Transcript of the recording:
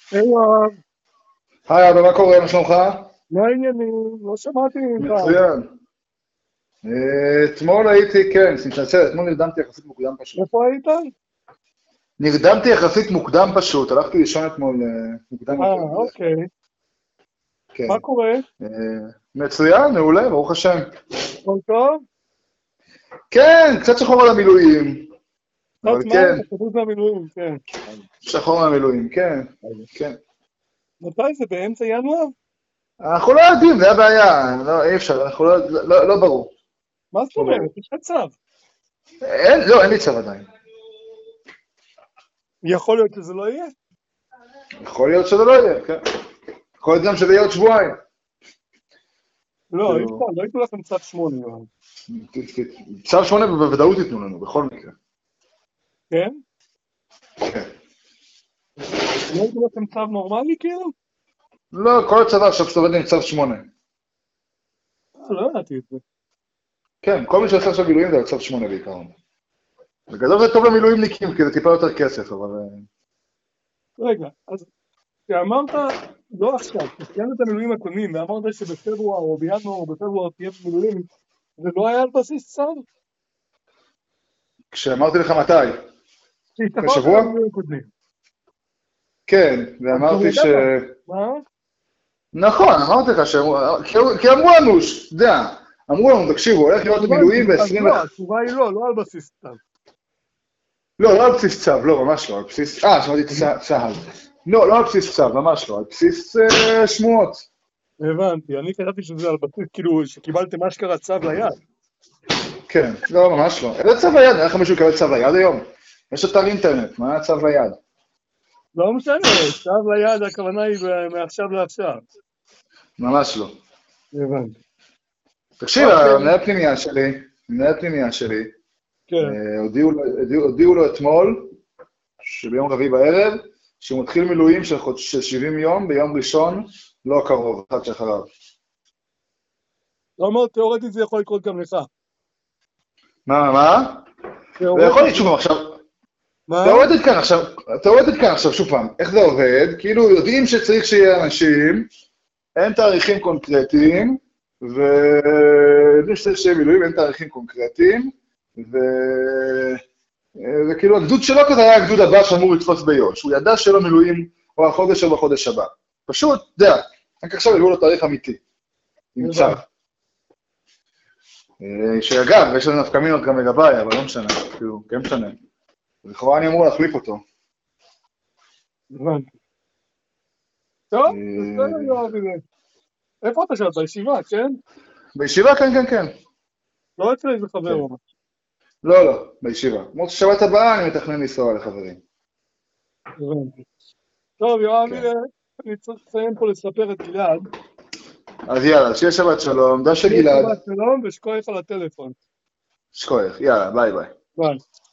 היי יואב, היי אבא, מה קורה? מה שלומך? מה העניינים? לא שמעתי ממך. מצוין. אתמול הייתי, כן, מתנצל, אתמול נרדמתי יחסית מוקדם פשוט. איפה היית? נרדמתי יחסית מוקדם פשוט, הלכתי לישון אתמול מוקדם יותר בדרך כלל. אוקיי. כן. מה קורה? מצוין, מעולה, ברוך השם. הכל טוב? כן, קצת שחור על המילואים, אבל קצת מה? כן, התחברות מהמילואים, כן. שחור על המילואים, כן, כן. מתי זה? באמצע ינואר? אנחנו לא יודעים, זה הבעיה, לא, אי אפשר, אנחנו לא ברור, מה זאת לא אומרת? ברור. יש לך צו. לא, אין לי צו עדיין. יכול להיות שזה לא יהיה. יכול להיות שזה לא יהיה, כן. יכול להיות גם שזה יהיה עוד שבועיים. לא, אי אפשר, כאילו, לא ייתנו לכם צו 8, יואב. צו 8 בוודאות ייתנו לנו, בכל מקרה. כן? כן. לא ייתנו לכם צו נורמלי כאילו? לא, כל הצבא עכשיו סובל עם צו 8. לא ידעתי את זה. כן, כל מי שעושה עכשיו מילואים זה על צו 8 בעיקרון. בגדול זה טוב למילואימניקים, כי זה טיפה יותר כסף, אבל... רגע, אז כשאמרת, לא עכשיו, כשסיימת את המילואים הקודמים, ואמרת שבפברואר או בינואר או בפברואר תהיה במילואים, זה לא היה על בסיס צו? כשאמרתי לך מתי? לפני שהשתחררת שבוע? מהמילואים הקודמים. כן, אז כבר ואמרתי ש... ידעת. מה? נכון, אמרתי לך כי אמרו לנו, אתה יודע, אמרו לנו, תקשיבו, הולך להיות הבנתי, מילואים אז ב-20... לא, התשובה היא לא, לא על בסיס צו. לא, לא על בסיס צו, לא, ממש לא, על בסיס... שמעתי צה"ל. לא, לא על בסיס צו, ממש לא, על בסיס שמועות. הבנתי, אני קראתי שזה על בסיס, כאילו, שקיבלתם אשכרה צו ליד. כן, לא, ממש לא. איזה צו ליד? איך מישהו יקבל צו ליד היום? יש אתר אינטרנט, מה הצו ליד? לא משנה, צו ליד, הכוונה היא מעכשיו לעכשיו. ממש לא. הבנתי. תקשיב, אוקיי, מנהל פנימייה שלי, כן. הודיעו לו אתמול, שביום רביעי בערב, שהוא מתחיל מילואים של 70 יום ביום ראשון, לא קרוב, אחד שאחריו. לא אומר, תיאורטית זה יכול לקרות גם לך. מה? זה יכול להיות שוב עכשיו, מה? תיאורטית כאן עכשיו, שוב פעם, איך זה עובד? כאילו יודעים שצריך שיהיה אנשים, אין תאריכים קונקרטיים, ויודעים שצריך שיהיה מילואים, אין תאריכים קונקרטיים, וכאילו הגדוד שלו כזה היה הגדוד הבא שאמור לתפוס ביו"ש, הוא ידע שלא מילואים או החודש או בחודש הבא. פשוט, אתה יודע, רק עכשיו הביאו לו תאריך אמיתי, עם צו. שאגב, יש לנו נפקא מינות גם לגביי, אבל לא משנה, כאילו, כן משנה. לכאורה אני אמור להחליף אותו. הבנתי. טוב, בסדר, יואב, איפה אתה שם? בישיבה, כן? בישיבה, כן. לא אצל איזה חבר כן. או משהו. לא, בישיבה. כמו ששבת הבאה אני מתכנן לנסוע לחברים. הבנתי. טוב, יואב, כן. אני צריך לסיים פה לספר את גלעד. אז יאללה, שיהיה שבת שלום, דש שיהיה לגלעד. שבת שלום ושכוח על הטלפון. שכוח, יאללה, ביי. ביי.